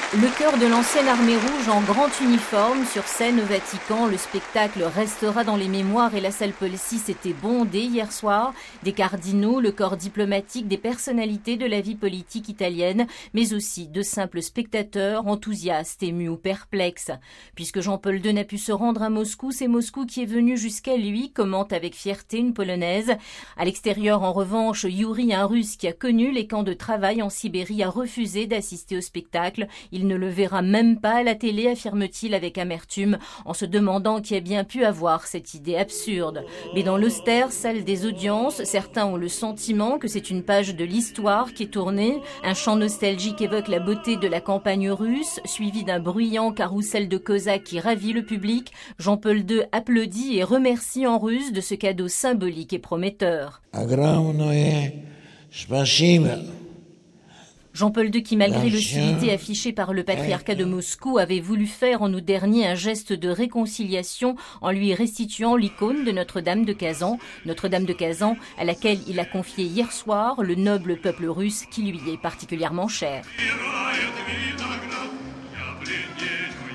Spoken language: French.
Le chœur de l'ancienne armée rouge en grand uniforme sur scène au Vatican. Le spectacle restera dans les mémoires et la salle Paul VI était bondée hier soir. Des cardinaux, le corps diplomatique, des personnalités de la vie politique italienne, mais aussi de simples spectateurs enthousiastes, émus ou perplexes. Puisque Jean-Paul II n'a pu se rendre à Moscou, c'est Moscou qui est venu jusqu'à lui, commente avec fierté une Polonaise. À l'extérieur, en revanche, Yuri, un Russe qui a connu les camps de travail en Sibérie, a refusé d'assister au spectacle. Il ne le verra même pas à la télé, affirme-t-il avec amertume, en se demandant qui a bien pu avoir cette idée absurde. Mais dans l'austère salle des audiences, certains ont le sentiment que c'est une page de l'histoire qui est tournée. Un chant nostalgique évoque la beauté de la campagne russe, suivi d'un bruyant carrousel de cosaques qui ravit le public. Jean-Paul II applaudit et remercie en russe de ce cadeau symbolique et prometteur. Jean-Paul II qui, malgré l'hostilité affichée par le patriarcat de Moscou, avait voulu faire en août dernier un geste de réconciliation en lui restituant l'icône de Notre-Dame de Kazan. Notre-Dame de Kazan, à laquelle il a confié hier soir le noble peuple russe qui lui est particulièrement cher.